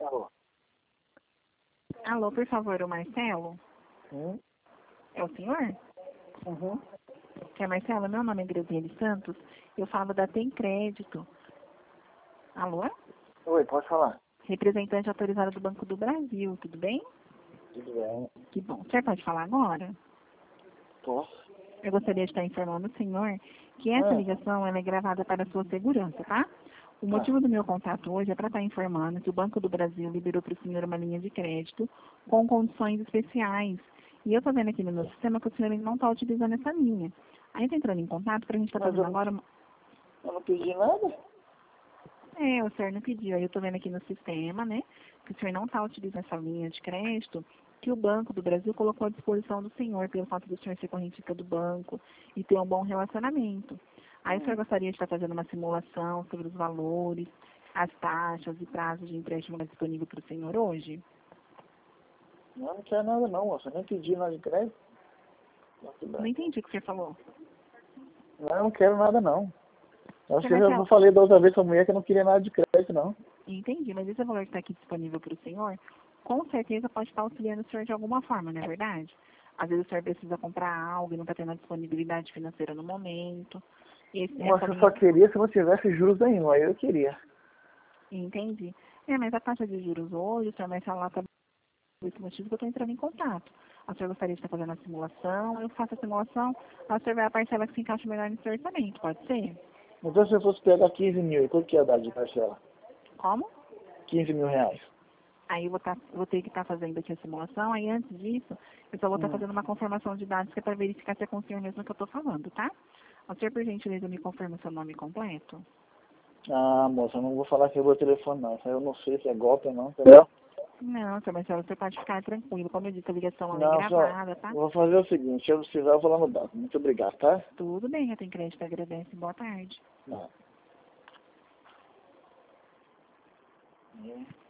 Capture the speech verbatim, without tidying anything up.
Alô? Alô, por favor, o Marcelo? Hum? É o senhor? Uhum. Que é Marcelo? Meu nome é Graziele Santos. Eu falo da Tem Crédito. Alô? Oi, pode falar. Representante autorizado do Banco do Brasil, tudo bem? Tudo bem. Que bom. O senhor pode falar agora? Posso? Eu gostaria de estar informando o senhor que essa Ah, ligação ela é gravada para sua segurança, tá? O tá. motivo do meu contato hoje é para estar informando que o Banco do Brasil liberou para o senhor uma linha de crédito com condições especiais. E eu estou vendo aqui no meu sistema que o senhor não está utilizando essa linha. Aí eu tô entrando em contato para a gente estar Mas fazendo eu, agora uma... eu não pedi nada? É, o senhor não pediu. Aí eu estou vendo aqui no sistema, né, que o senhor não está utilizando essa linha de crédito que o Banco do Brasil colocou à disposição do senhor, pelo fato do senhor ser correntistas do banco e ter um bom relacionamento. Aí o senhor Hum. gostaria de estar fazendo uma simulação sobre os valores, as taxas e prazos de empréstimo disponível para o senhor hoje? Não, não quero nada não, moça. Nem pedi nada de crédito. Não, tudo Não bem. entendi o que o senhor falou. Não, não quero nada não. Eu acho Seu que eu já Marcelo, falei da outra vez com a mulher que eu não queria nada de crédito, não. entendi, mas esse valor que está aqui disponível para o senhor, com certeza pode estar auxiliando o senhor de alguma forma, não é verdade? Às vezes o senhor precisa comprar algo e não está tendo a disponibilidade financeira no momento. Esse, essa Moça, eu linha, só queria se não tivesse juros nenhum. Aí eu queria. entendi. É, mas a taxa de juros hoje, o senhor vai falar também por esse motivo que eu estou entrando em contato. A senhora gostaria de estar fazendo a simulação, eu faço a simulação, a senhor vai a parcela que se encaixa melhor no seu orçamento, pode ser? Então se eu fosse pegar quinze mil, quanto que ia dar de parcela? Como? quinze mil reais. Aí eu vou, tá, vou ter que estar fazendo aqui a simulação, aí antes disso, eu só vou estar Hum. fazendo uma confirmação de dados que é para verificar se é com o senhor mesmo que eu estou falando, tá? O senhor, por gentileza, me confirma o seu nome completo? Ah, moça, eu não vou falar que é o meu telefone não. Isso aí eu não sei se é golpe ou não, entendeu? Não, senhor Marcelo, você pode ficar tranquilo. Como eu disse, a ligação ela é Não, só, gravada, tá? eu vou fazer o seguinte, se eu precisar eu vou lá no banco. Muito obrigado, tá? Tudo bem, eu tenho crédito, agradece. Boa tarde. Não. É.